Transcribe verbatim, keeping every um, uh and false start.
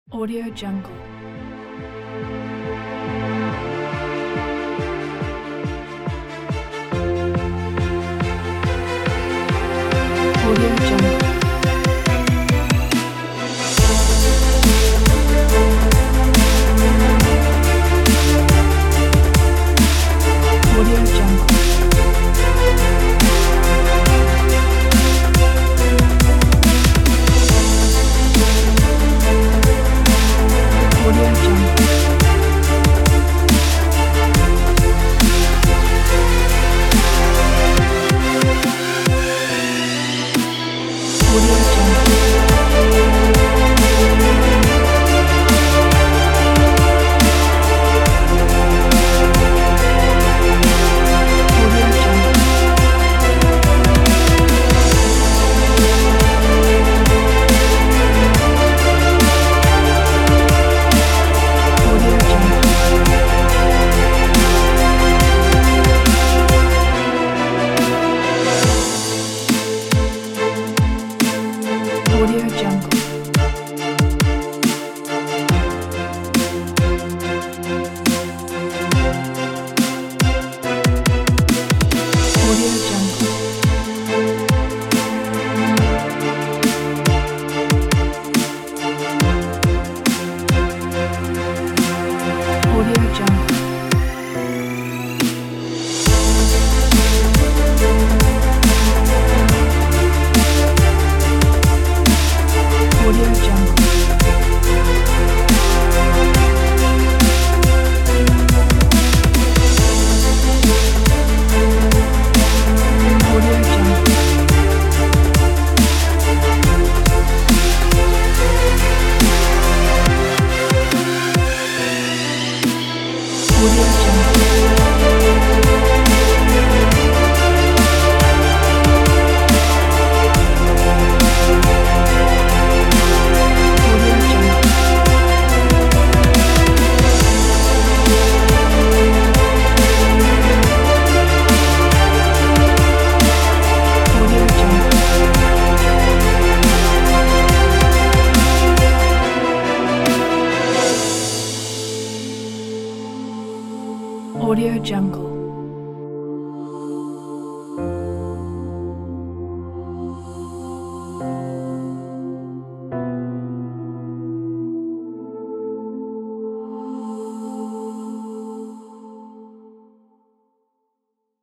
Audio Jungle. Audio Jungle. Audio Jungle. Audio Jungle. Audio Jungle. Audio Jungle. Audio Jungle. Audio Jungle. Audio Jungle. Audio Jungle. Audio Jungle. Audio Jungle. Audio Jungle. Audio Jungle. Audio Jungle. Audio Jungle.